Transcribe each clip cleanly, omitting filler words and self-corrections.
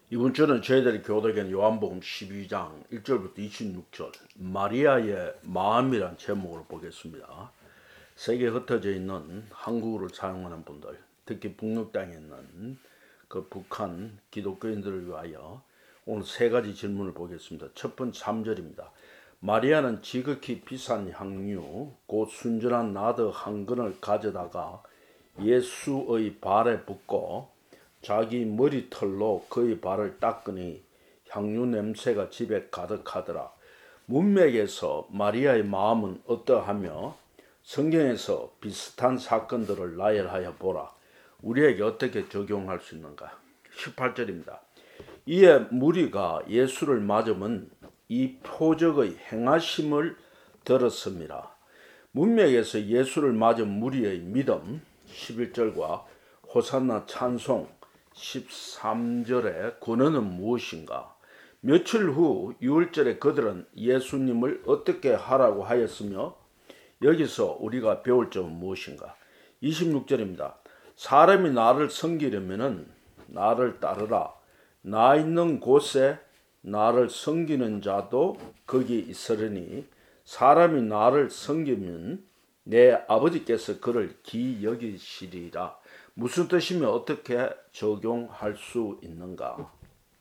이번 주는 저희들이 교독인 요한복음 12장 1절부터 26절 마리아의 마음이란 제목으로 보겠습니다. 세계에 흩어져 있는 한국어를 사용하는 분들, 특히 북녘 땅에 있는 그 북한 기독교인들을 위하여 오늘 세 가지 질문을 보겠습니다. 첫 번째 3절입니다. 마리아는 지극히 비싼 향유 곧 순전한 나드 한 근을 가져다가 예수의 발에 붓고 자기 머리털로 그의 발을 닦으니 향유 냄새가 집에 가득하더라. 문맥에서 마리아의 마음은 어떠하며 성경에서 비슷한 사건들을 나열하여 보라. 우리에게 어떻게 적용할 수 있는가? 18절입니다. 이에 무리가 예수를 맞으면 이 표적의 행하심을 들었습니다. 문맥에서 예수를 맞은 무리의 믿음 11절과 호산나 찬송 13절의 근원은 무엇인가? 며칠 후 6월절에 그들은 예수님을 어떻게 하라고 하였으며 여기서 우리가 배울 점은 무엇인가? 26절입니다. 사람이 나를 섬기려면 나를 따르라. 나 있는 곳에 나를 섬기는 자도 거기 있으려니 사람이 나를 섬기면 내 아버지께서 그를 기여기시리라. 무슨 뜻이며 어떻게 적용할 수 있는가?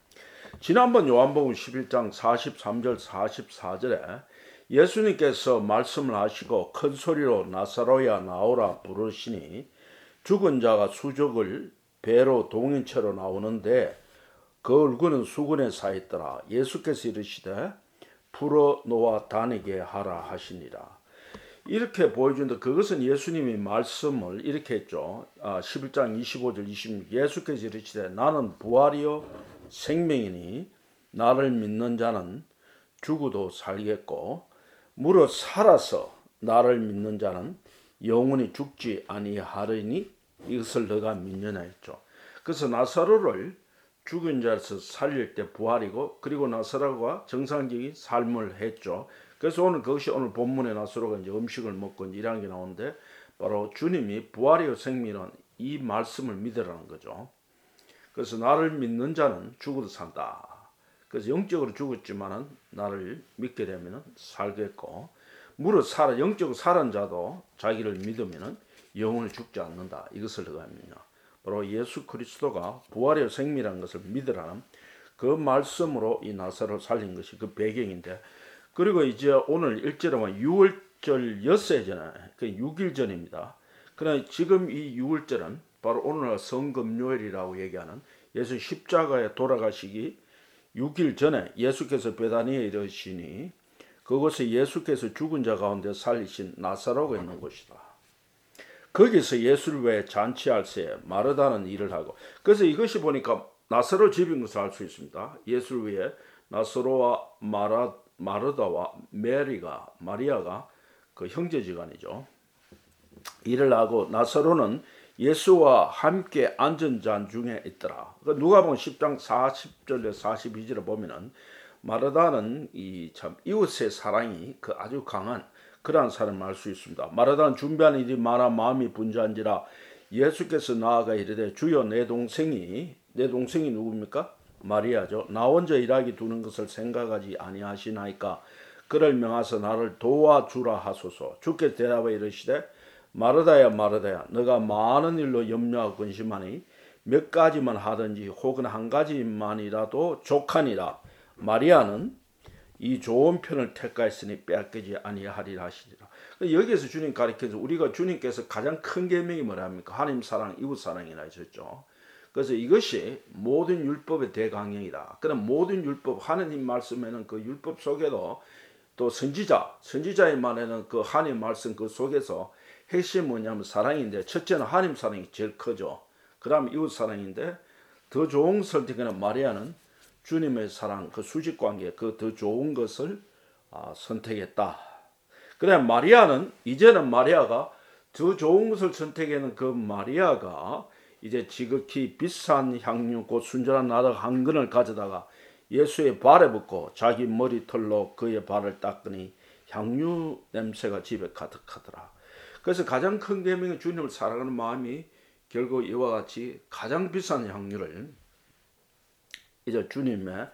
지난번 요한복음 11장 43절 44절에 예수님께서 말씀을 하시고 큰 소리로 나사로야 나오라 부르시니 죽은 자가 수족을 배로 동인체로 나오는데 그 얼굴은 수건에 쌓였더라. 예수께서 이르시되 풀어놓아 다니게 하라 하시니라. 이렇게 보여준다. 그것은 예수님이 말씀을 이렇게 했죠. 11장 25절 26 예수께서 이르시되 나는 부활이요 생명이니 나를 믿는 자는 죽어도 살겠고 무릇 살아서 나를 믿는 자는 영원히 죽지 아니하리니 이것을 너가 믿느냐 했죠. 그래서 나사로를 죽은 자에서 살릴 때 부활이고 그리고 나사로가 정상적인 삶을 했죠. 그래서 그것이 오늘 본문에 나사로가 이제 음식을 먹고 이제 이런 게 나오는데 바로 주님이 부활이요 생명이라는 이 말씀을 믿으라는 거죠. 그래서 나를 믿는 자는 죽어도 산다. 그래서 영적으로 죽었지만은 나를 믿게 되면은 살겠고 무릇 영적으로 살은 자도 자기를 믿으면은 영원히 죽지 않는다. 이것을 누가 믿냐? 바로 예수 그리스도가 부활이요 생명이라는 것을 믿으라는 그 말씀으로 이 나사로를 살린 것이 그 배경인데 그리고 이제 오늘 1절에 보면 6월절 엿새 전에 그 6일 전입니다. 그러나 지금 이 6월절은 바로 오늘날 성금요일이라고 얘기하는 예수 십자가에 돌아가시기 6일 전에 예수께서 베다니에 이르시니 그곳에 예수께서 죽은 자 가운데 살리신 나사로가 있는 곳이다. 거기서 예수를 위해 잔치할 새 마르다는 일을 하고 그래서 이것이 보니까 나사로 집인 것을 알 수 있습니다. 예수를 위해 나사로와 마르다와 마리아가 그 형제지간이죠. 일을 하고 나사로는 예수와 함께 앉은 자 중에 있더라. 누가복음 10장 40절에 42절에 보면은 마르다는 이 참 이웃의 사랑이 그 아주 강한 그러한 사람을 알 수 있습니다. 마르다는 준비하는 일이 많아 마음이 분주한지라 예수께서 나아가 이르되 주여 내 동생이 누굽니까? 마리아죠. 나 혼자 일하기 두는 것을 생각하지 아니하시나이까 그를 명하사 나를 도와주라 하소서. 주께서 대답하여 이르시되 마르다야 너가 많은 일로 염려하고 근심하니 몇 가지만 하든지 혹은 한 가지만이라도 족하니라. 마리아는 이 좋은 편을 택하였으니 빼앗기지 아니하리라 하시리라. 여기에서 주님 가르쳐서 우리가 주님께서 가장 큰 계명이 뭐랍니까? 하나님 사랑, 이웃 사랑이라 하셨죠. 그래서 이것이 모든 율법의 대강령이다. 그럼 모든 율법, 하나님 말씀에는 그 율법 속에도 또 선지자의 말에는 그 하나님 말씀 그 속에서 핵심이 뭐냐면 사랑인데 첫째는 하나님 사랑이 제일 크죠. 그 다음에 이웃 사랑인데 더 좋은 선택은 마리아는 주님의 사랑, 그 수직관계, 그 더 좋은 것을 선택했다. 그래 이제는 마리아가 더 좋은 것을 선택하는 그 마리아가 이제 지극히 비싼 향유 곧 순전한 나드 한 근을 가져다가 예수의 발에 붓고 자기 머리털로 그의 발을 닦으니 향유 냄새가 집에 가득하더라. 그래서 가장 큰 계명이 주님을 사랑하는 마음이 결국 이와 같이 가장 비싼 향유를 이제 주님의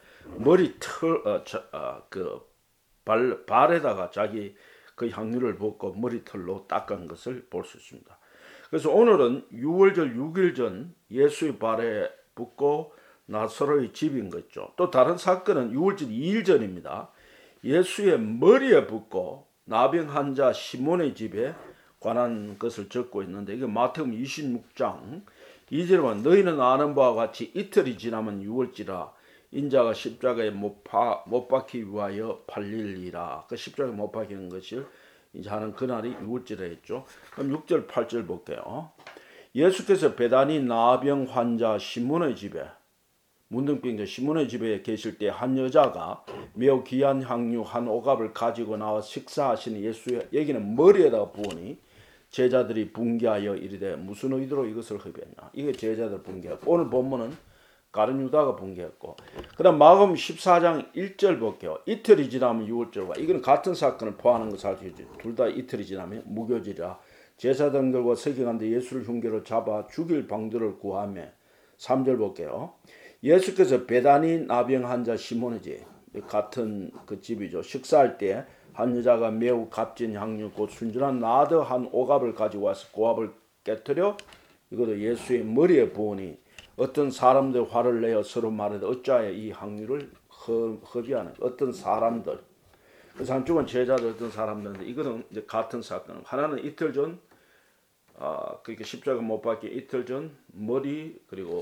발에다가 자기 그 향유를 붓고 머리털로 닦은 것을 볼 수 있습니다. 그래서 오늘은 6월절 6일 전 예수의 발에 붓고 나사로의 집인 거죠. 또 다른 사건은 6월절 2일 전입니다. 예수의 머리에 붓고 나병 환자 시몬의 집에 관한 것을 적고 있는데, 이게 마태복음 26장 2절에 보면 너희는 아는 바와 같이 이틀이 지나면 6월지라 인자가 십자가에 못 박히기 위하여 팔릴리라. 그 십자가에 못 박히는 것을 이제 하는 그날이 6월지라 했죠. 그럼 6절 8절 볼게요. 예수께서 베다니 나병 환자 시몬의 집에, 문둥병자 시몬의 집에 계실 때 한 여자가 매우 귀한 향유 한 오갑을 가지고 나와 식사하시는 예수의, 여기는 머리에다가 부으니 제자들이 분개하여 이르되 무슨 의도로 이것을 흡였냐. 이게 제자들 분개했고, 오늘 본문은 가룟 유다가 분개했고, 그 다음 마가복음 14장 1절 볼게요. 이틀이 지나면 6월절과, 이건 같은 사건을 포함하는 것을 알수 있죠. 둘 다 이틀이 지나면 무교지라 제사장들과 서기관들 예수를 흉계로 잡아 죽일 방도를 구하며, 3절 볼게요. 예수께서 베다니 나병 환자 시몬의 집, 같은 그 집이죠. 식사할 때 한 여자가 매우 값진 향유 곧 순전한 나드 한 오갑을 가지고 와서 그 오갑을 깨뜨려 이것도 예수의 머리에 부으니 어떤 사람들 화를 내어 서로 말하되 어찌하여 이 향유를 허비하는, 어떤 사람들, 그래서 한쪽은 제자들, 어떤 사람들인데, 이거는 이제 같은 사건. 하나는 이틀 전 그러니까 십자가 못 박기 이틀 전 머리, 그리고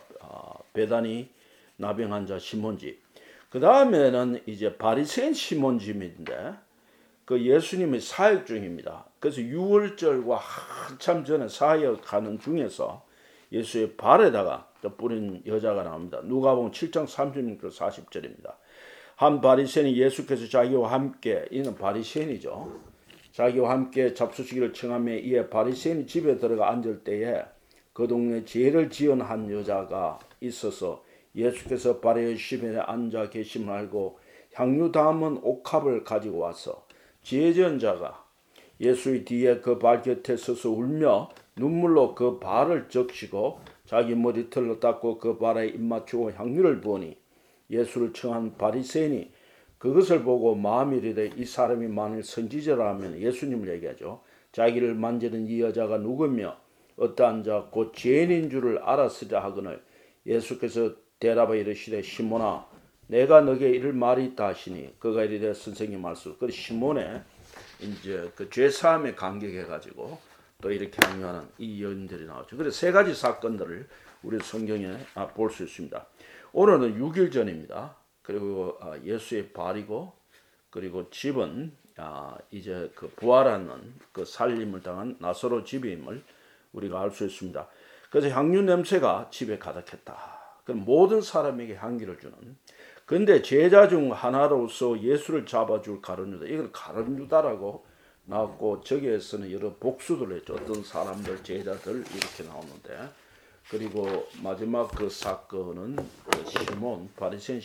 베다니 나병 환자 시몬 집. 그 다음에는 이제 바리새인 시몬 집인데, 그 예수님의 사역 중입니다. 그래서 6월절과 한참 전에 사역하는 중에서 예수의 발에다가 뿌린 여자가 나옵니다. 누가복음 7장 36절 40절입니다. 한 바리새인이 예수께서 자기와 함께, 이는 바리새인이죠, 자기와 함께 잡수시기를 청하며 이에 바리새인이 집에 들어가 앉을 때에 그 동네 죄를 지은 한 여자가 있어서 예수께서 발의 시면에 앉아 계심을 알고 향유 담은 옥합을 가지고 와서 죄 지은 자가 예수의 뒤에 그 발 곁에 서서 울며 눈물로 그 발을 적시고 자기 머리털로 닦고 그 발에 입맞추고 향유를 부으니 예수를 청한 바리새인이 그것을 보고 마음이 이르되 이 사람이 만일 선지자라 하면, 예수님을 얘기하죠, 자기를 만지는 이 여자가 누구며 어떠한 자 곧 죄인인 줄을 알았으랴 하거늘 예수께서 대답하여 이르시되 시몬아 내가 너에게 이를 말이 있다 하시니 그가 이르되 선생님 말씀. 그 시몬의 이제 그 죄사함에 감격해가지고 또 이렇게 항의하는 이 여인들이 나오죠. 그래서 세 가지 사건들을 우리 성경에 볼 수 있습니다. 오늘은 6일 전입니다. 그리고 예수의 발이고, 그리고 집은 이제 그 부활하는 그 살림을 당한 나사로 집임을 우리가 알 수 있습니다. 그래서 향유 냄새가 집에 가득했다. 그럼 모든 사람에게 향기를 주는. 근데 제자 중 하나로서 예수를 잡아줄 가룟 유다, 이걸 가룟 유다라고 나왔고, 저기에서는 여러 복수들 했죠. 어떤 사람들, 제자들 이렇게 나오는데, 그리고 마지막 그 사건은 그 시몬, 바리새인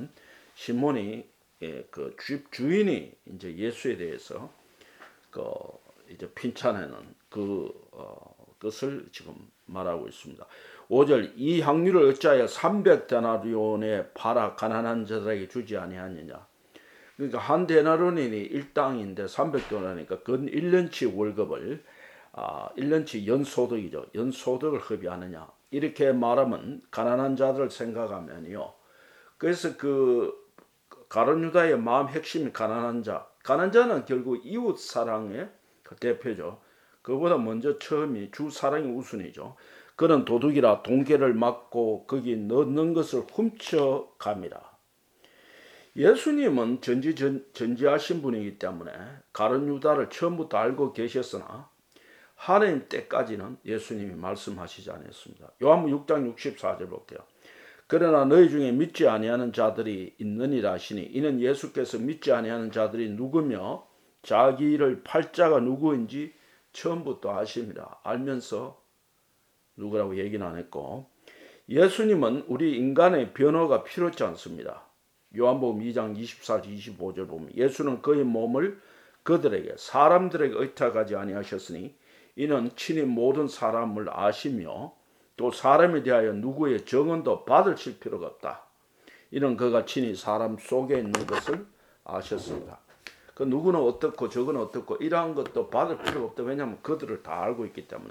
시몬이 그 집 주인이 이제 예수에 대해서 그 이제 핀찬하는 것을 지금 말하고 있습니다. 5절 이 향유를 어찌하여 300데나리온에 팔아 가난한 자들에게 주지 아니하느냐. 그러니까 한 데나리온이 일당인데 300데나리온이니까 근 1년치 월급을 1년치 연소득이죠. 연소득을 흡입하느냐. 이렇게 말하면 가난한 자들을 생각하면요. 그래서 그 가룟 유다의 마음 핵심이 가난한 자. 가난한 자는 결국 이웃 사랑의 그 대표죠. 그보다 먼저 처음이 주 사랑이 우선이죠. 그는 도둑이라 동계를 막고 거기 넣는 것을 훔쳐갑니다. 예수님은 전지하신 분이기 때문에 가룟 유다를 처음부터 알고 계셨으나 하나님 때까지는 예수님이 말씀하시지 않았습니다. 요한복음 6장 64절 볼게요. 그러나 너희 중에 믿지 아니하는 자들이 있느니라 하시니 이는 예수께서 믿지 아니하는 자들이 누구며 자기를 팔 자가 누구인지 처음부터 아십니다. 알면서 누구라고 얘기는 안 했고, 예수님은 우리 인간의 변호가 필요치 않습니다. 요한복음 2장 24절 25절 보면 예수는 그의 몸을 그들에게 사람들에게 의탁하지 아니하셨으니 이는 친히 모든 사람을 아시며 또 사람에 대하여 누구의 정언도 받으실 필요가 없다. 이는 그가 친히 사람 속에 있는 것을 아셨습니다. 그 누구는 어떻고 저거는 어떻고 이러한 것도 받을 필요가 없다. 왜냐하면 그들을 다 알고 있기 때문에.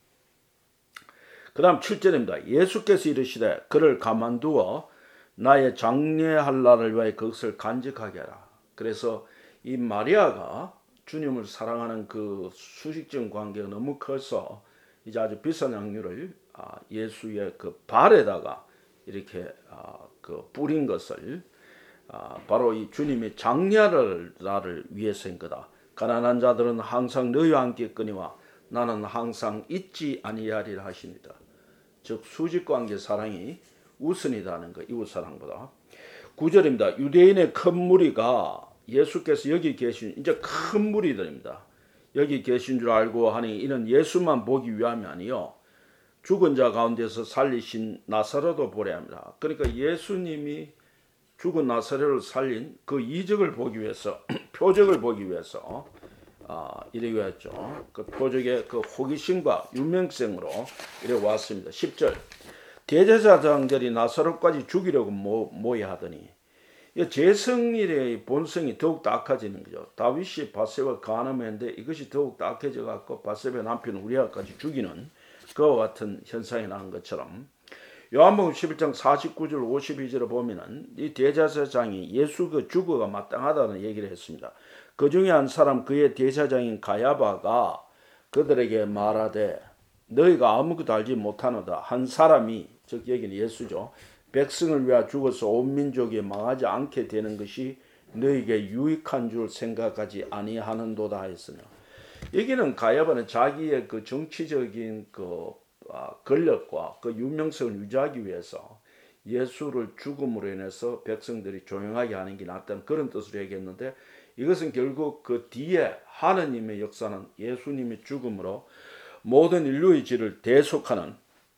그 다음 7절입니다. 예수께서 이르시되 그를 가만두어 나의 장례할 날을 위하여 그것을 간직하게 하라. 그래서 이 마리아가 주님을 사랑하는 그 수식적 관계가 너무 커서 이제 아주 비싼 향유를 예수의 그 발에다가 이렇게 그 뿌린 것을 바로 이 주님의 장례할 날을 위해서인 거다. 가난한 자들은 항상 너희와 함께 있거니와 나는 항상 잊지 아니하리라 하십니다. 즉 수직관계 사랑이 우선이다는 거, 이웃 사랑보다. 9절입니다. 유대인의 큰 무리가 예수께서 여기 계신 이제 큰 무리들입니다. 여기 계신 줄 알고 하니 이는 예수만 보기 위함이 아니요 죽은 자 가운데서 살리신 나사로도 보려 합니다. 그러니까 예수님이 죽은 나사로를 살린 그 이적을 보기 위해서 표적을 보기 위해서 이래 왔죠. 그 표적의 그 호기심과 유명성으로 이래 왔습니다. 10절 대제사장들이 나사로까지 죽이려고 모여 하더니 제성일의 본성이 더욱 악해지는 거죠. 다윗이 바세바 간음했는데 이것이 더욱 악해져 갖고 바세바 남편 우리아까지 죽이는 그와 같은 현상이 난 것처럼 요한복음 11장 49절 52절을 보면은 이 대제사장이 예수 그 죽어가 마땅하다는 얘기를 했습니다. 그 중에 한 사람 그의 대제사장인 가야바가 그들에게 말하되 너희가 아무것도 알지 못하노다. 한 사람이 즉 여기는 예수죠. 백성을 위하여 죽어서 온 민족이 망하지 않게 되는 것이 너희에게 유익한 줄 생각하지 아니하는도다 했으며 여기는 가야바는 자기의 그 정치적인 그 권력과 그 유명성을 유지하기 위해서 예수를 죽음으로 인해서 백성들이 조용하게 하는 게 낫다는 그런 뜻으로 얘기했는데 이것은 결국 그 뒤에 하느님의 역사는 예수님의 죽음으로 모든 인류의 질을 대속하는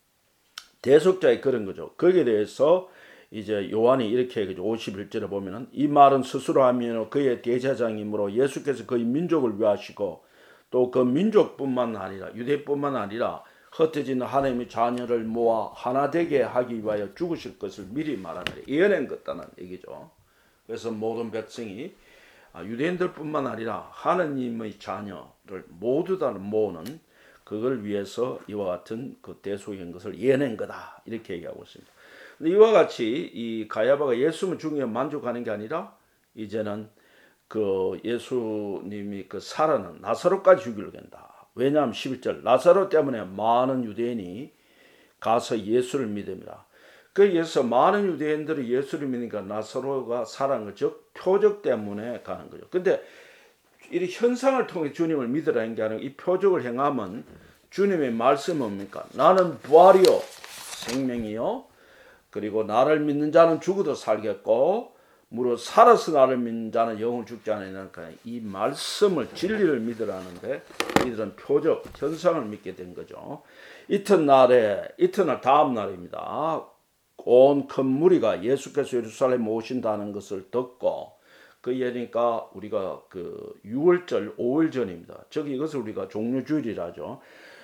대속자의 그런 거죠. 거기에 대해서 이제 요한이 이렇게 얘기죠. 51절에 보면은 이 말은 스스로 하면 그의 대제사장이므로 예수께서 그의 민족을 위하시고 또 그 민족뿐만 아니라 유대뿐만 아니라 흩어진 하나님의 자녀를 모아 하나 되게 하기 위하여 죽으실 것을 미리 말하느니 예언한 것다는 얘기죠. 그래서 모든 백성이 유대인들뿐만 아니라 하나님의 자녀를 모두 다 모으는 그걸 위해서 이와 같은 그 대속인 것을 예언한 거다 이렇게 얘기하고 있습니다. 이와 같이 이 가야바가 예수만 죽이면 만족하는 게 아니라 이제는 그 예수님이 그 살아난 나사로까지 죽이려고 한다. 왜냐하면 11절 나사로 때문에 많은 유대인이 가서 예수를 믿습니다. 그래서 많은 유대인들이 예수를 믿으니까 나사로가 살아난 거, 즉 표적 때문에 가는 거죠. 근데 이 현상을 통해 주님을 믿으라는 게 아니고 이 표적을 행하면 주님의 말씀은 뭡니까? 나는 부활이요 생명이요 그리고 나를 믿는 자는 죽어도 살겠고 무릇 살아서 나를 믿는 자는 영원히 죽지 않으니까 이 말씀을 진리를 믿으라는데 이들은 표적 현상을 믿게 된 거죠. 이튿날 다음 날입니다. 온 큰 무리가 예수께서 예루살렘에 오신다는 것을 듣고 그 얘기니까 우리가 그 6월절 5일 전입니다. 즉 이것을 우리가 종려주일이라죠.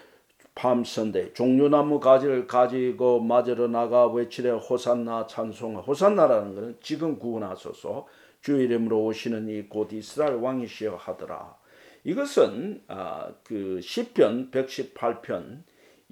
밤선대 종려나무 가지를 가지고 맞으러 나가 외치되 호산나 찬송하. 호산나라는 것은 지금 구원하소서 주의 이름으로 오시는 이 곧 이스라엘 왕이시여 하더라. 이것은 그 시편 118편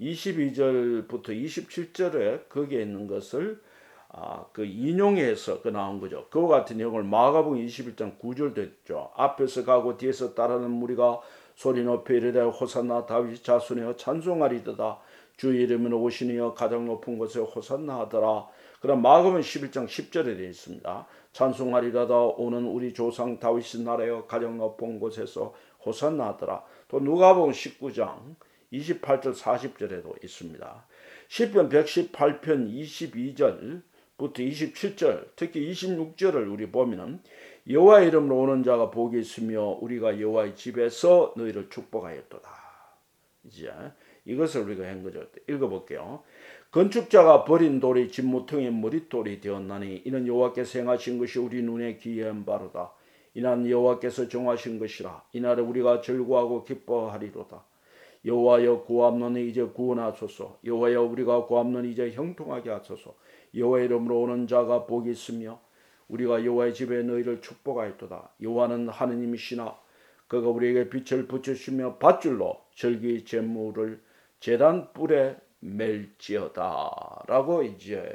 22절부터 27절에 거기에 있는 것을 그 인용해서 그 나온 거죠. 그와 같은 내용을 마가복음 21장 9절도 했죠. 앞에서 가고 뒤에서 따르는 무리가 소리 높여 이르되 호산나 다윗 자손이여 찬송하리이다. 주의 이름으로 오시니여 가장 높은 곳에 호산나 하더라. 그럼 마가복음 11장 10절에 되어 있습니다. 찬송하리이다. 오는 우리 조상 다윗의 나라여 가장 높은 곳에서 호산나 하더라. 또 누가복음 19장 28절 40절에도 있습니다. 시편 118편 22절부터 27절 특히 26절을 우리 보면은 여호와의 이름으로 오는 자가 복이 있으며 우리가 여호와의 집에서 너희를 축복하였도다. 이제 이것을 우리가 한 거죠. 읽어볼게요. 건축자가 버린 돌이 진무통의 머릿돌이 되었나니 이는 여호와께서 행하신 것이 우리 눈에 기이한 바로다. 이는 여호와께서 정하신 것이라. 이날에 우리가 즐거워하고 기뻐하리로다. 여호와여 구함노니 이제 구원하소서. 여호와여 우리가 구함노니 이제 형통하게 하소서. 여호와의 이름으로 오는 자가 복이 있으며 우리가 여호와의 집에 너희를 축복하였도다. 여호와는 하느님이시나 그가 우리에게 빛을 비추시며 밧줄로 절기 제물을 제단 뿔에 맬지어다 라고 이제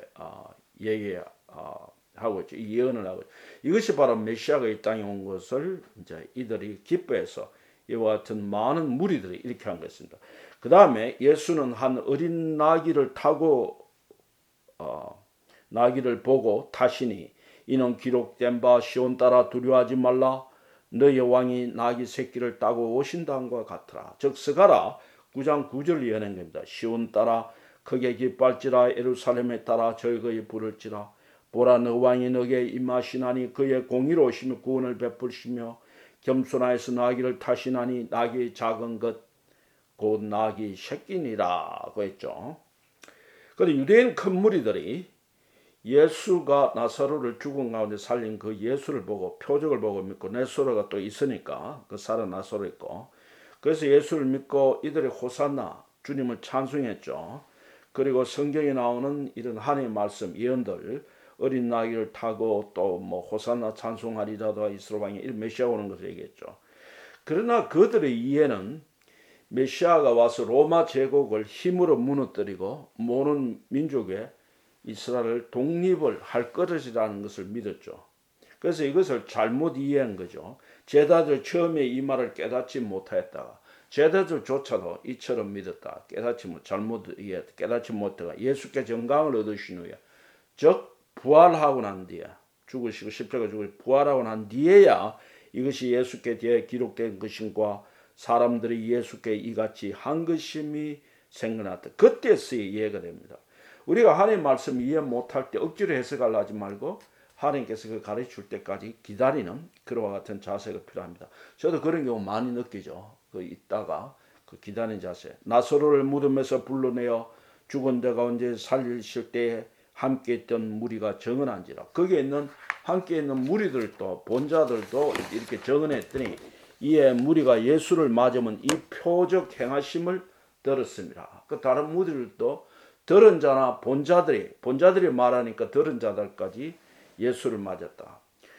얘기하고 있죠. 예언을 하고 있죠. 이것이 바로 메시아가 이 땅에 온 것을 이제 이들이 기뻐해서 이와 같은 많은 무리들이 이렇게 한 것입니다. 그 다음에 예수는 한 어린 나귀를 타고 나귀를 보고 타시니 이는 기록된 바 시온 따라 두려워하지 말라 너의 왕이 나귀 새끼를 따고 오신다함과 같으라. 즉 스가랴 9장 9절을 예언한 겁니다. 시온 따라 크게 기뻐할지라 예루살렘에 따라 절거히 부를지라 보라 너 왕이 너에게 임하시나니 그의 공의로우시며 구원을 베푸시며 겸손하여서 나귀를 타시나니 나귀의 작은 것 곧 나귀 새끼니라 고 했죠. 그런데 유대인 큰 무리들이 예수가 나사로를 죽은 가운데 살린 그 예수를 보고 표적을 보고 믿고 나사로가 또 있으니까 그 살아 나사로 있고 그래서 예수를 믿고 이들이 호산나 주님을 찬송했죠. 그리고 성경에 나오는 이런 하나님의 말씀 예언들 어린 나귀를 타고 또 뭐 호산나 찬송하리라도 이스라엘 왕이 이런 메시아 오는 것을 얘기했죠. 그러나 그들의 이해는 메시아가 와서 로마 제국을 힘으로 무너뜨리고 모든 민족의 이스라엘을 독립을 할 것이라는 것을 믿었죠. 그래서 이것을 잘못 이해한 거죠. 제자들 처음에 이 말을 깨닫지 못하였다가 제자들조차도 이처럼 믿었다. 잘못 이해했다. 깨닫지 못하다가 예수께 정강을 얻으신 후에 즉 부활하고 난 뒤에 죽으시고 십자가 죽으시고 부활하고 난 뒤에야 이것이 예수께 대해 기록된 것인과 사람들이 예수께 이같이 한 것임이 생겨났다. 그때서야 이해가 됩니다. 우리가 하나님의 말씀 이해 못할 때 억지로 해석하려 하지 말고 하나님께서 그 가르쳐줄 때까지 기다리는 그와 같은 자세가 필요합니다. 저도 그런 경우 많이 느끼죠. 있다가 그 기다리는 자세. 나사로를 무덤에서 불러내어 죽은 데 가운데 살리실 때에 함께 있던 무리가 정언한지라. 거기에 있는 함께 있는 무리들도 본자들도 이렇게 정언했더니 이에 무리가 예수를 맞으면 이 표적 행하심을 들었습니다. 그 다른 무리들도 들은 자나 본자들이 말하니까 들은 자들까지 예수를 맞았다.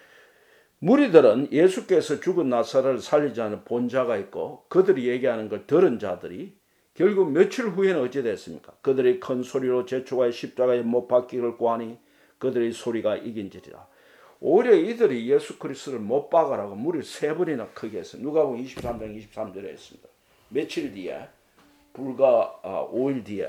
무리들은 예수께서 죽은 나사로를 살리지 않은 본자가 있고 그들이 얘기하는 걸 들은 자들이 결국 며칠 후에는 어찌 됐습니까? 그들이 큰 소리로 재촉하여 십자가에 못 박히기를 구하니 그들의 소리가 이긴지리라. 오히려 이들이 예수 그리스도를 못 박으라고 무리를 3번이나 크게 했어요. 누가복음 23장 23절에 했습니다. 며칠 뒤에 불과 5일 뒤에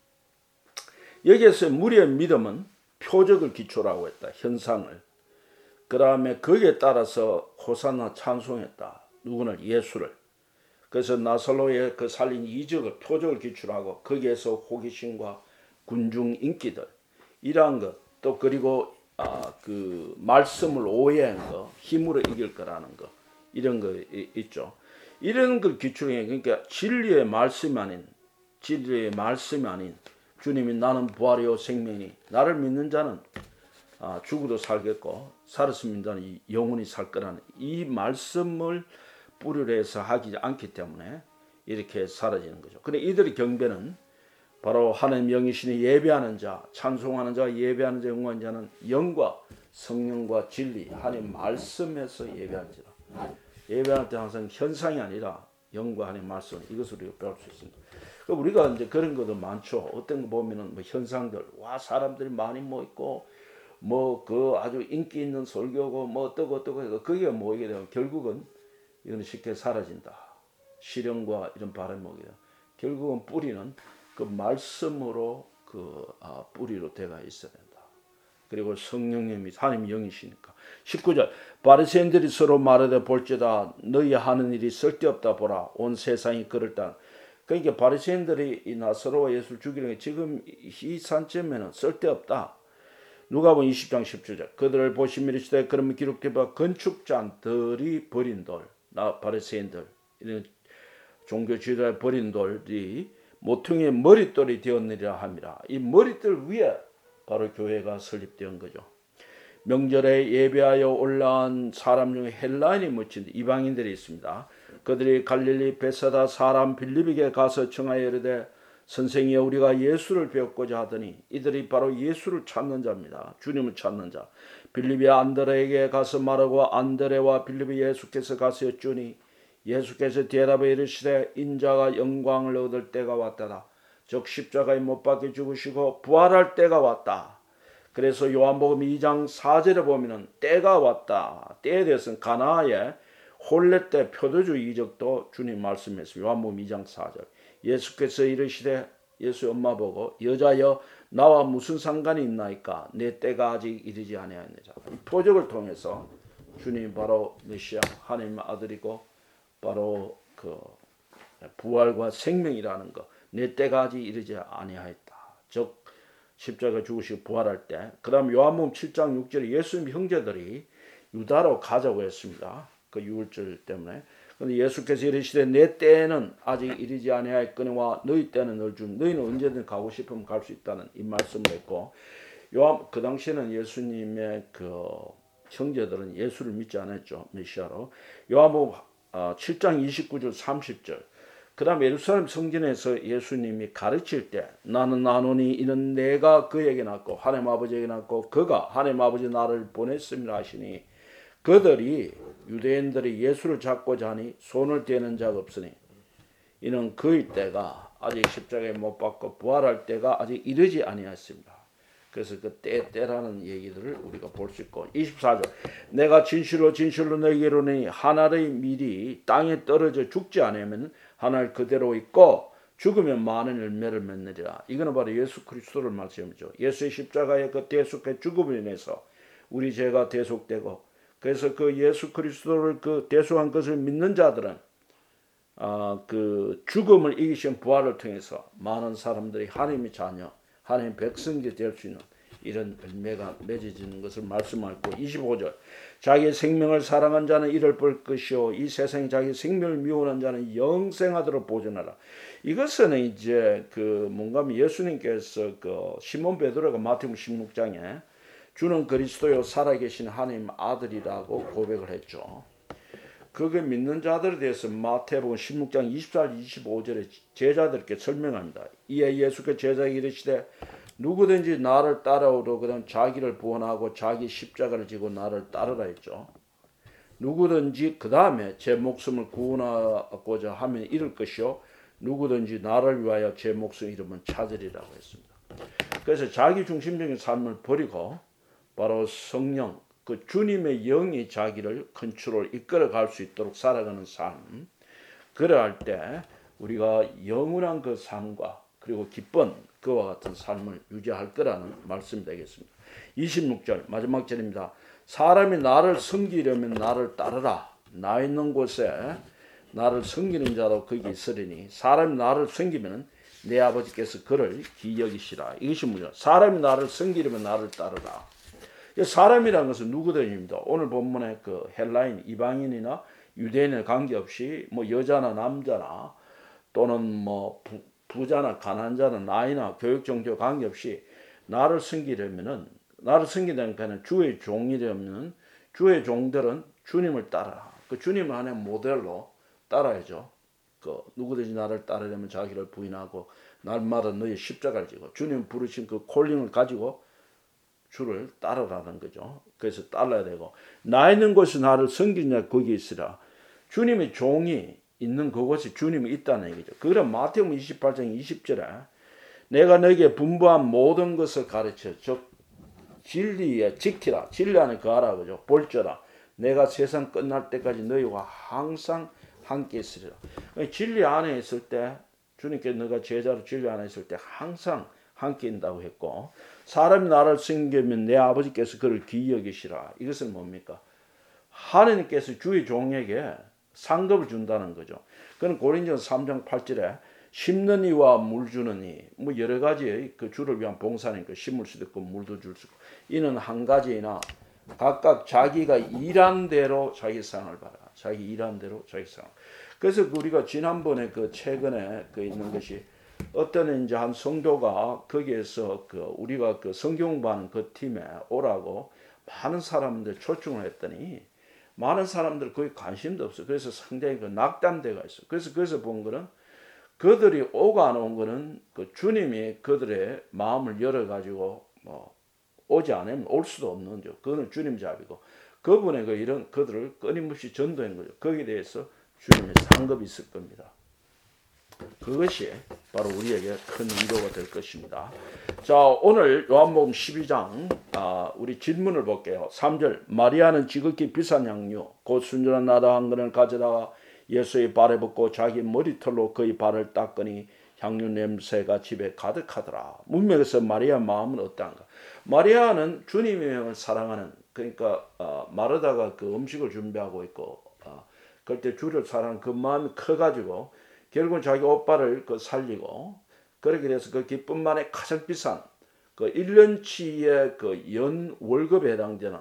여기에서 무리의 믿음은 표적을 기초라고 했다. 현상을. 그 다음에 거기에 따라서 호산나 찬송했다. 누구는? 예수를. 그래서 나사로의 그 살린 이적을 표적을 기초하고 거기에서 호기심과 군중 인기들 이러한 것 또 그리고 그 말씀을 오해한 거 힘으로 이길 거라는 거 이런 거 있죠. 이런 걸 기초로 해 그러니까 진리의 말씀이 아닌 주님이 나는 부활이요 생명이 나를 믿는 자는 죽어도 살겠고 살았으면 자는 영원히 살 거라는 이 말씀을 뿌리로 해서 하지 않기 때문에 이렇게 사라지는 거죠. 근데 이들의 경배는 바로 하나님 영이시니 예배하는 자, 찬송하는 자, 예배하는 자, 영원한 자는 영과 성령과 진리, 하나님 말씀에서 예배하는지라. 예배할 때 항상 현상이 아니라 영과 하나님 말씀 이것을 우리가 배울 수 있습니다. 우리가 이제 그런 것도 많죠. 어떤 거 보면은 뭐 현상들, 와 사람들이 많이 모이고 뭐 그 아주 인기 있는 설교고 뭐 어떠고 해서 그게 모이게 되면 결국은 이건 쉽게 사라진다. 실현과 이런 바람이 오게 되면 결국은 뿌리는 그 말씀으로 뿌리로 되어 있어야 된다. 그리고 성령님이 하나님 영이시니까. 19절 바리새인들이 서로 말하되 볼지다 너희 하는 일이 쓸데없다 보라 온 세상이 그럴다. 그러니까 바리새인들이 이 나사로와 예수를 죽이는 게 지금 이 산점에는 쓸데없다. 누가복음 20장 17절 그들을 보시며 이르시되 그러면 기록된 바 건축자들이 버린 돌 바리새인들 이런 종교 지도자를 버린 돌이 모퉁이의 머릿돌이 되었느니라 함이라. 이 머릿돌 위에 바로 교회가 설립된 거죠. 명절에 예배하여 올라온 사람 중에 헬라인이 묻힌 이방인들이 있습니다. 그들이 갈릴리 베사다 사람 빌립에게 가서 청하여 이르되 선생이여 우리가 예수를 배웠고자 하더니 이들이 바로 예수를 찾는 자입니다. 주님을 찾는 자. 빌립이 안드레에게 가서 말하고 안드레와 빌립이 예수께서 가서 여쭈니 예수께서 대답해 이르시되 인자가 영광을 얻을 때가 왔다라. 즉 십자가에 못 박혀 죽으시고 부활할 때가 왔다. 그래서 요한복음 2장 4절에 보면은 때가 왔다. 때에 대해서는 가나의 혼례 때 표도주 이적도 주님 말씀했어요. 요한복음 2장 4절. 예수께서 이르시되 예수 엄마 보고 여자여 나와 무슨 상관이 있나이까 내 때가 아직 이르지 아니하였느니라. 이 표적을 통해서 주님 바로 메시아 하나님의 아들이고 바로 그 부활과 생명이라는 것 내 때가 아직 이르지 아니하였다. 즉 십자가 죽으시고 부활할 때 그 다음 요한복음 7장 6절에 예수님 형제들이 유다로 가자고 했습니다. 그 유월절 때문에. 근데 예수께서 이르시되 내 때에는 아직 이르지 아니하였거니와 너희 때는 얼줌 너희는 언제든 가고 싶으면 갈 수 있다는 이 말씀을 했고 그 당시에는 예수님의 그 형제들은 예수를 믿지 않았죠. 메시아로. 요한복음 7장 29절 30절 그 다음 예루살렘 성전에서 예수님이 가르칠 때 나는 나노니 이는 내가 그에게 낳고 하나님 아버지에게 낳고 그가 하나님 아버지 나를 보냈음이라 하시니 그들이 유대인들이 예수를 잡고자 하니 손을 대는 자가 없으니 이는 그의 때가 아직 십자가에 못 박고 부활할 때가 아직 이르지 아니하였습니다. 그래서 그 때라는 얘기들을 우리가 볼 수 있고 24절 내가 진실로 진실로 너희에게 이르노니 한 알의 밀이 땅에 떨어져 죽지 않으면 한 알 그대로 있고 죽으면 많은 열매를 맺느리라. 이거는 바로 예수 그리스도를 말씀이죠. 예수의 십자가의 그 대속의 죽음으로 인해서 우리 죄가 대속되고 그래서 그 예수 그리스도를 그 대속한 것을 믿는 자들은 그 죽음을 이기신 부활을 통해서 많은 사람들이 하나님의 자녀, 하나님의 백성이 될 수 있는 이런 열매가 맺어지는 것을 말씀하고 25절 자기의 생명을 사랑한 자는 이를 볼 것이요 이 세상에 자기 생명을 미워하는 자는 영생하도록 보존하라. 이것은 이제 그 뭔가 예수님께서 그 시몬 베드로가 마태복음 16장에 주는 그리스도요 살아계신 하나님 아들이라고 고백을 했죠. 그게 믿는 자들에 대해서 마태복음 16장 24절 25절에 제자들께 설명합니다. 이에 예수께서 제자에게 이르시되 누구든지 나를 따라오려거든 자기를 부인하고 자기 십자가를 지고 나를 따르라 했죠. 누구든지 그 다음에 제 목숨을 구원하고자 하면 잃을 것이요 누구든지 나를 위하여 제 목숨 잃으면 찾으리라고 했습니다. 그래서 자기 중심적인 삶을 버리고 바로 성령 그 주님의 영이 자기를 컨트롤 이끌어갈 수 있도록 살아가는 삶 그러할 때 우리가 영원한 그 삶과 그리고 기쁜 그와 같은 삶을 유지할 거라는 말씀이 되겠습니다. 26절 마지막 절입니다. 사람이 나를 섬기려면 나를 따르라. 나 있는 곳에 나를 섬기는 자도 거기 있으리니 사람이 나를 섬기면 내 아버지께서 그를 기여기시라. 이것이 뭐냐? 사람이 나를 섬기려면 나를 따르라. 사람이라는 것은 누구든지입니다. 오늘 본문에 그 헬라인, 이방인이나 유대인에 관계없이 뭐 여자나 남자나 또는 뭐 부자나 가난자나 나이나 교육 정도 관계없이 나를 섬기려면은 나를 섬기다는 것은 주의 종이려면 주의 종들은 주님을 따라라. 그 주님을 하나의 모델로 따라야죠. 그 누구든지 나를 따르려면 자기를 부인하고 날마다 너의 십자가를 지고 주님 부르신 그 콜링을 가지고 주를 따르라는 거죠. 그래서 따라야 되고 나 있는 곳에 나를 섬기냐 거기 있으라. 주님의 종이 있는 그곳에 주님이 있다는 얘기죠. 그럼 마태복음 28장 20절에 내가 너에게 분부한 모든 것을 가르쳐 즉 진리에 지키라. 진리 안에 거하라 그죠. 볼지어다. 내가 세상 끝날 때까지 너희와 항상 함께 있으리라. 진리 안에 있을 때 주님께 너가 제자로 진리 안에 있을 때 항상 함께 있다고 했고 사람이 나를 섬기면 내 아버지께서 그를 귀히 여기시라. 이것은 뭡니까? 하나님께서 주의 종에게 상급을 준다는 거죠. 그는 고린도전서 3장 8절에 심는 이와 물 주는 이 뭐 여러 가지의 그 주를 위한 봉사니까 심을 수도 있고 물도 줄 수 있고 이는 한 가지이나 각각 자기가 일한 대로 자기 상을 받아. 자기 일한 대로 자기 상. 그래서 우리가 지난번에 그 최근에 그 있는 것이 어떤 이제 한 성도가 거기에서 그 우리가 그 성경 공부하는 그 팀에 오라고 많은 사람들 초청을 했더니 많은 사람들 거의 관심도 없어. 그래서 상당히 그 낙담대가 있어. 그래서 거기서 본 거는 그들이 오고 안 온 거는 그 주님이 그들의 마음을 열어가지고 오지 않으면 올 수도 없는 거죠. 그거는 주님 잡이고 그분의 그 일은 그들을 끊임없이 전도한 거죠. 거기에 대해서 주님의 상급이 있을 겁니다. 그것이 바로 우리에게 큰 위로가 될 것입니다. 자, 오늘 요한복음 12장 우리 질문을 볼게요. 3절 마리아는 지극히 비싼 향유 곧 순전한 나다 한 근을 가져다가 예수의 발에 붓고 자기 머리털로 그의 발을 닦으니 향유 냄새가 집에 가득하더라. 문맥에서 마리아 마음은 어떠한가? 마리아는 주님을 사랑하는, 그러니까 마르다가 그 음식을 준비하고 있고 그때 주를 사랑하는 그 마음이 커가지고 결국은 자기 오빠를 살리고 그렇게 돼서 그 기쁨만에 가장 비싼 그 1년치의 그 연 월급에 해당되는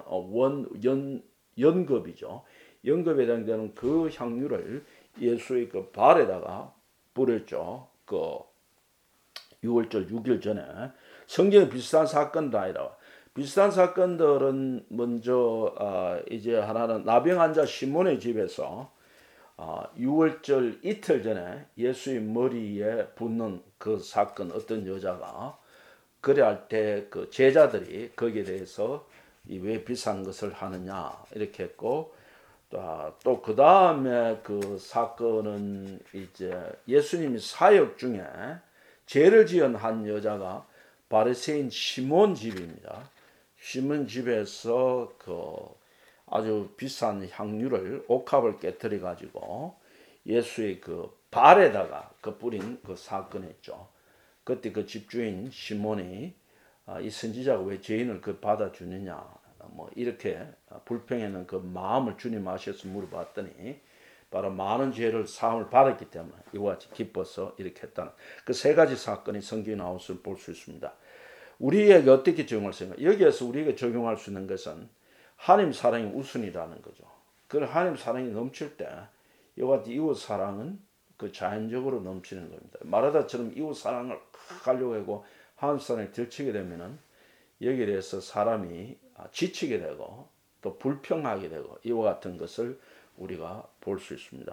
연급이죠. 연급에 해당되는 그 향유를 예수의 그 발에다가 뿌렸죠. 그 6월절 6일 전에 성경에 비슷한 사건도 아니라 비슷한 사건들은 먼저 이제 하나는 나병 환자 시몬의 집에서 6월절 이틀 전에 예수의 머리에 붓는 그 사건, 어떤 여자가 그래 할 때 그 제자들이 거기에 대해서 왜 비싼 것을 하느냐 이렇게 했고 또 그 다음에 그 사건은 이제 예수님이 사역 중에 죄를 지은 한 여자가 바리새인 시몬 집입니다. 시몬 집에서 그 아주 비싼 향유를 옥합을 깨뜨려 가지고 예수의 그 발에다가 그 뿌린 그 사건이었죠. 그때 그 집주인 시몬이 이 선지자가 왜 죄인을 그 받아주느냐 이렇게 불평하는 그 마음을 주님 아셔서 물어봤더니 바로 많은 죄를 사함을 받았기 때문에 이와 같이 기뻐서 이렇게 했다는 그 세 가지 사건이 성경에 나온 것을 볼 수 있습니다. 우리에게 어떻게 적용할 수 있는가? 여기에서 우리에게 적용할 수 있는 것은 하나님 사랑이 우선이라는 거죠. 그 하나님 사랑이 넘칠 때 이와 같이 이웃 사랑은 그 자연적으로 넘치는 겁니다. 마르다처럼 이웃 사랑을 하려고 하고 하나님 사랑에 들치게 되면은 여기에 대해서 사람이 지치게 되고 또 불평하게 되고 이와 같은 것을 우리가 볼 수 있습니다.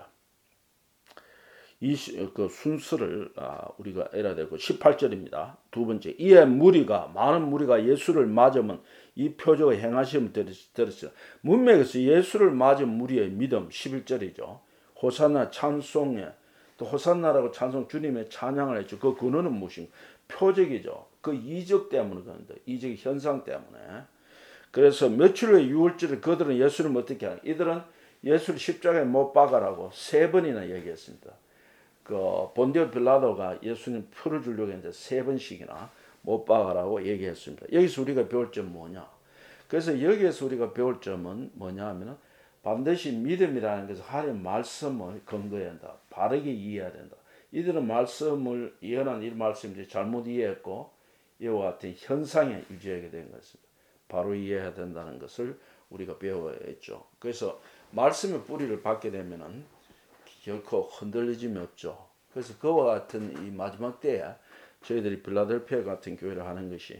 그 순서를 우리가 알아야 되고 18절입니다. 두 번째 이에 많은 무리가 예수를 맞으면 이 표적을 행하시면 들었어요. 문맥에서 예수를 맞은 무리의 믿음 11절이죠. 호산나 찬송에 또 호산나라고 찬송 주님의 찬양을 했죠. 그 근원은 무엇인가? 표적이죠. 그 이적 때문에 그런데 이적 현상 때문에. 그래서 며칠 후에 6월절에 그들은 예수를 어떻게 하냐? 이들은 예수를 십자가에 못 박아라고 3번이나 얘기했습니다. 그 본디오 빌라도가 예수님 풀을 주려고 했는데 3번씩이나 못 박아라고 얘기했습니다. 여기서 우리가 배울 점 뭐냐? 그래서 여기에서 우리가 배울 점은 뭐냐 하면은 반드시 믿음이라는 것은 하나님의 말씀을 근거해야 한다. 바르게 이해해야 된다. 이들은 말씀을 예언한 이 말씀을 잘못 이해했고 이와 같은 현상에 유지하게 된 것입니다. 바로 이해해야 된다는 것을 우리가 배워야 했죠. 그래서 말씀의 뿌리를 받게 되면은 결코 흔들리짐이 없죠. 그래서 그와 같은 이 마지막 때에 저희들이 필라델피아 같은 교회를 하는 것이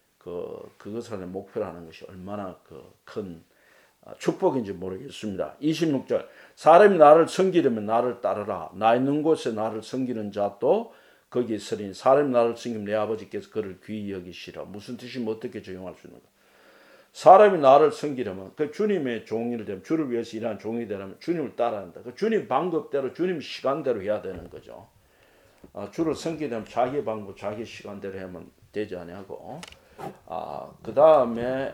그것을 하는 목표로 하는 것이 얼마나 큰 축복인지 모르겠습니다. 26절 사람이 나를 섬기려면 나를 따르라. 나 있는 곳에 나를 섬기는 자도 거기 있으니 사람이 나를 섬기면 내 아버지께서 그를 귀히 여기시라. 무슨 뜻이면 어떻게 적용할 수 있는가? 사람이 나를 섬기려면 그 주님의 종이 되면 주를 위해서 일하는 종이 되려면 주님을 따라야 한다. 그 주님 방법대로 주님 시간대로 해야 되는 거죠. 주를 섬기려면 자기 방법 자기 시간대로 하면 되지 아니하고 그 다음에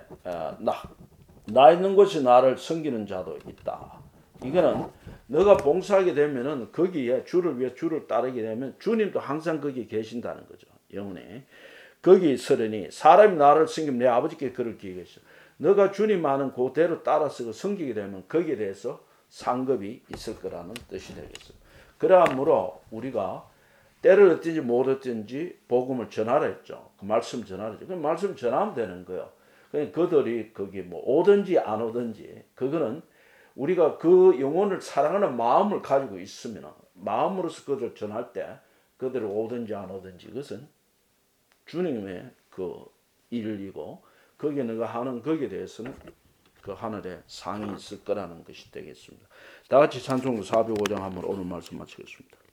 나 있는 곳에 나를 섬기는 자도 있다. 이거는 너가 봉사하게 되면은 거기에 주를 위해 주를 따르게 되면 주님도 항상 거기에 계신다는 거죠. 영원히. 거기 있으려니 사람이 나를 섬기면 내 아버지께 그를 기억했어. 너가 주님 하는 그대로 따라서 섬기게 되면 거기에 대해서 상급이 있을 거라는 뜻이 되겠어. 그러므로 우리가 때를 어떤지 못 어떤지 복음을 전하라 했죠. 그 말씀 전하라 했죠. 그 말씀 전하면 되는 거예요. 그러니까 그들이 거기 오든지 안 오든지 그거는 우리가 그 영혼을 사랑하는 마음을 가지고 있으면 마음으로서 그들을 전할 때 그들이 오든지 안 오든지 그것은 주님의 그 일이고 거기에 내가 하는 거기에 대해서는 그 하늘에 상이 있을 거라는 것이 되겠습니다. 다 같이 찬송가 405장 한번 오늘 말씀 마치겠습니다.